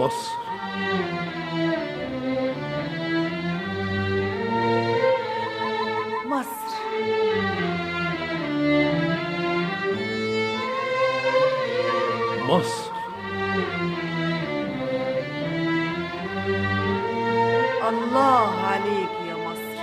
مصر. مصر مصر الله عليك يا مصر.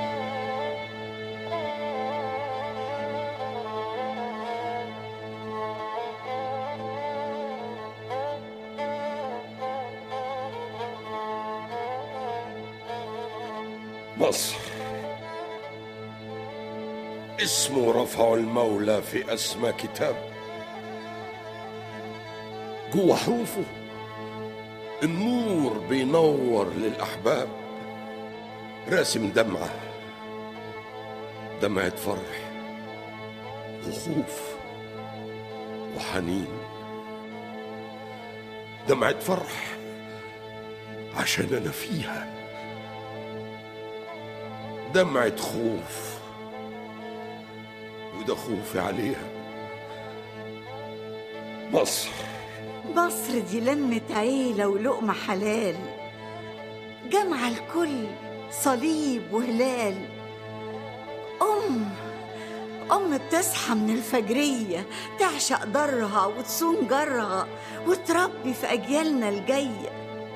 مصر اسمه رفعه المولى في أسمى كتاب، جوا حروفه النور بينور للأحباب، راسم دمعة فرح وخوف وحنين، دمعة فرح عشان أنا فيها، دمعة خوف وده خوفي عليها. مصر مصر دي لمة عيلة ولقمة حلال، جمع الكل صليب وهلال. أم بتصحى من الفجرية تعشق ضرها وتصون جرها وتربي في أجيالنا الجاية.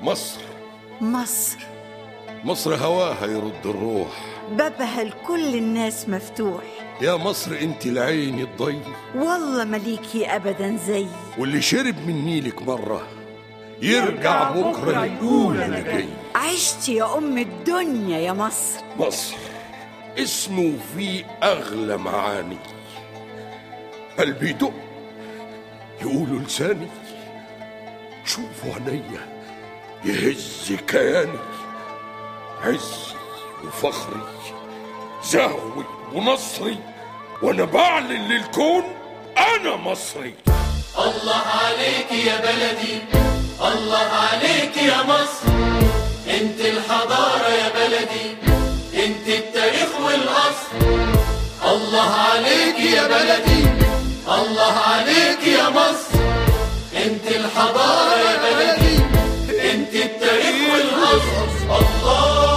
مصر هواها يرد الروح، بابها لكل الناس مفتوح. يا مصر انت العين الضي، والله مليكي أبدا زي، واللي شرب من نيلك مرة يرجع بكرة يقول أنا جاي. عشت يا أم الدنيا يا مصر. مصر اسمه فيه أغلى معاني، قلبي يدق يقولوا لساني، شوفوا عينيا يهز كياني، عزي وفخري زهوي ونصري، وانا بعلن للكون انا مصري. الله عليك يا بلدي، الله عليك يا مصر، انت الحضارة يا بلدي، انت التاريخ والاصل. الله عليك يا بلدي، الله عليك يا مصر، انت الحضارة يا بلدي، انت التاريخ والاصل. الله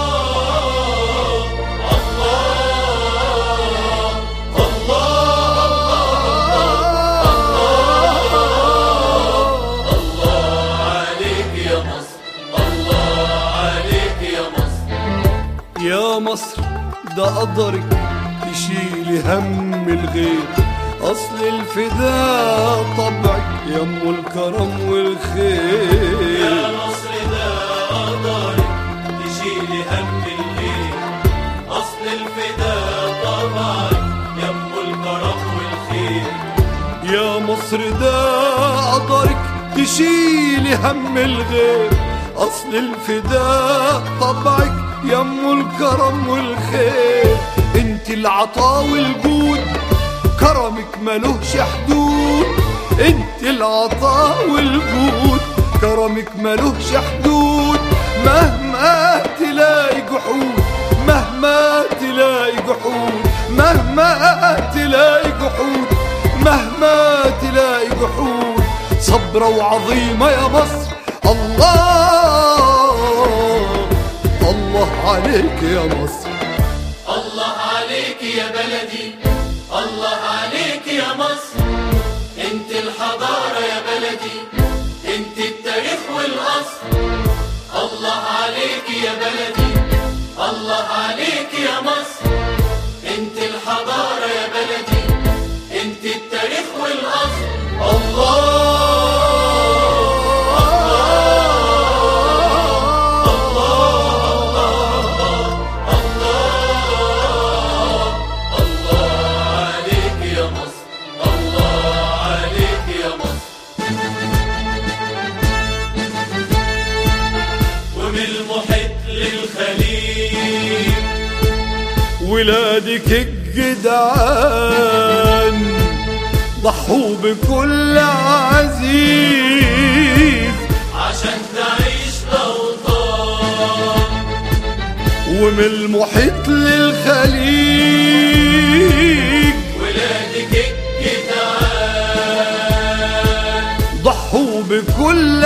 يا مصر ده قدرك تشيلي هم الغير، أصل الفداء طبعك يا أم الكرم والخير. يا مصر ده قدرك تشيلي هم الغير، أصل الفداء طبعك يا أم الكرم والخير. يا مصر ده قدرك تشيلي هم الغير، أصل الفداء طبعك يا أم الكرم والخير. انت العطاء والجود كرمك ملوش حدود، انت العطاء والجود كرمك ملوش حدود. مهما تلاقي جحود، مهما تلاقي جحود، مهما تلاقي جحود، مهما تلاقي جحود، صبرة وعظيمة يا مصر. الله عليك يا مصر. الله عليك يا بلدي، الله عليك يا مصر، انت الحضارة يا بلدي، انت التاريخ والاصل. الله عليك يا بلدي، الله عليك يا مصر، انت الحضارة يا بلدي، انت التاريخ والاصل. الله ولادك الجدعان ضحوا بكل عزيز عشان تعيش أوطان، ومن المحيط للخليج ولادك الجدعان ضحوا بكل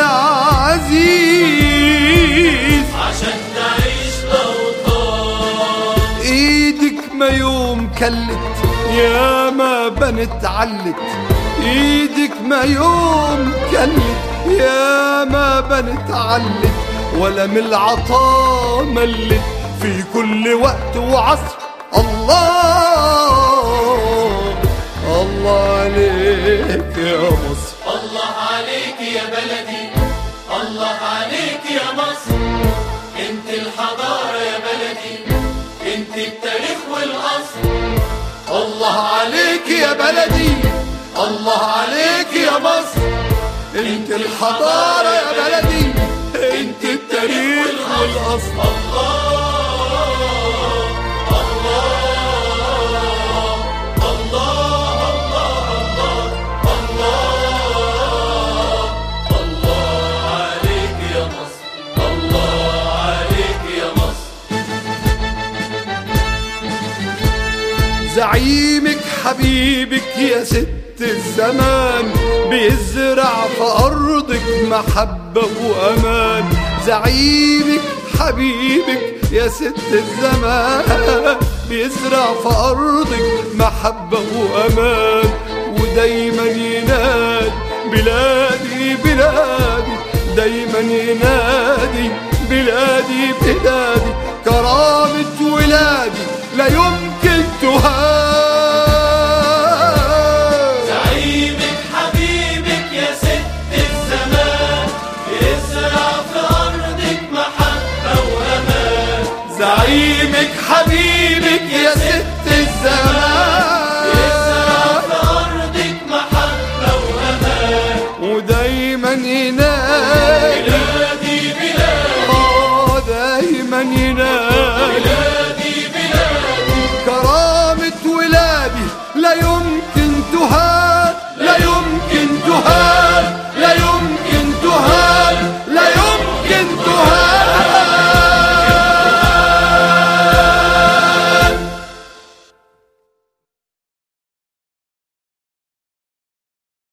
عزيز عشان تعيش أوطان. ايدك ما يوم كلت يا ما بنت علت، ايدك ما يوم كلت يا ما بنت علت، ولا من العطا ملت في كل وقت وعصر. الله الله عليك يا مصر، الله عليك يا بلدي، الله عليك يا مصر. انت الحضارة يا بلدي، انت التاريخ والأصل. الله عليك يا بلدي، الله عليك يا مصر. انت الحضارة يا بلدي، انت التاريخ والأصل. زعيمك حبيبك يا ست الزمان، بيزرع في أرضك محبة وأمان. زعيمك حبيبك يا ست الزمان، بيزرع في أرضك محبة وأمان، ودايما ينادي بلادي بلادي، دايما ينادي بلادي بلادي. كرامة ولادي لا يمكن تهان. زعيمك حبيبك يا ست الزمان، يزرع في أرضك محبة وأمان. زعيمك حبيبك يا ست الزمان، يزرع في أرضك محبة وأمان، ودايما ينادي بلادي بلادي، دايما ينادي